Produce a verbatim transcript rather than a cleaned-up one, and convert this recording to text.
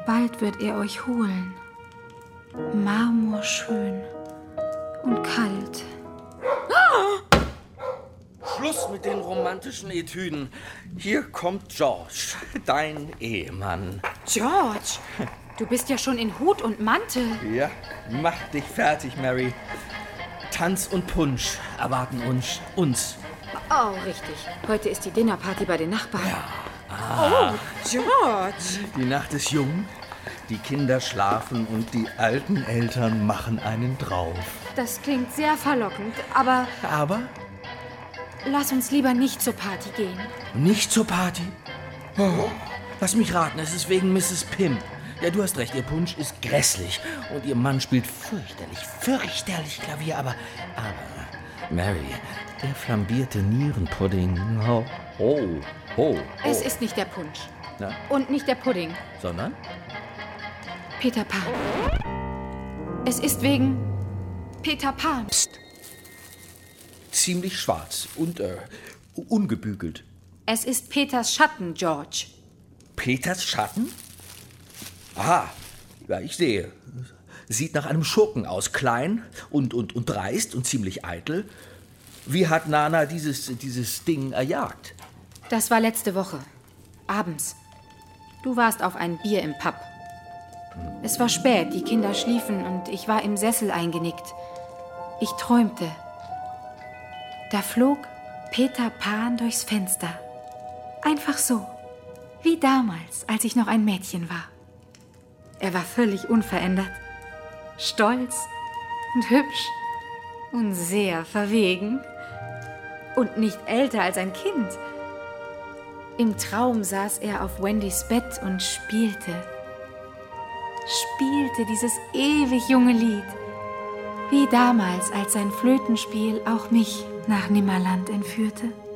Bald wird er euch holen. Marmorschön und kalt. Schluss mit den romantischen Etüden. Hier kommt George, dein Ehemann. George, du bist ja schon in Hut und Mantel. Ja, mach dich fertig, Mary. Tanz und Punsch erwarten uns. uns. Oh, richtig. Heute ist die Dinnerparty bei den Nachbarn. Ja. Ah. Oh, George. Die Nacht ist jung, die Kinder schlafen und die alten Eltern machen einen drauf. Das klingt sehr verlockend, aber... Aber? Lass uns lieber nicht zur Party gehen. Nicht zur Party? Oh, lass mich raten, es ist wegen Misses Pym. Ja, du hast recht, ihr Punsch ist grässlich und ihr Mann spielt fürchterlich, fürchterlich Klavier, aber, aber, Mary, der flambierte Nierenpudding, oh, oh, oh. Es ist nicht der Punsch. Na? Und nicht der Pudding. Sondern? Peter Pan. Es ist wegen Peter Pan. Psst. Ziemlich schwarz und äh, ungebügelt. Es ist Peters Schatten, George. Peters Schatten? Aha, ja, ich sehe. Sieht nach einem Schurken aus, klein und, und, und dreist und ziemlich eitel. Wie hat Nana dieses, dieses Ding erjagt? Das war letzte Woche. Abends. Du warst auf ein Bier im Pub. Es war spät, die Kinder schliefen und ich war im Sessel eingenickt. Ich träumte. Da flog Peter Pan durchs Fenster. Einfach so. Wie damals, als ich noch ein Mädchen war. Er war völlig unverändert. Stolz und hübsch und sehr verwegen. Und nicht älter als ein Kind. Im Traum saß er auf Wendys Bett und spielte. Spielte dieses ewig junge Lied. Wie damals, als sein Flötenspiel auch mich nach Nimmerland entführte.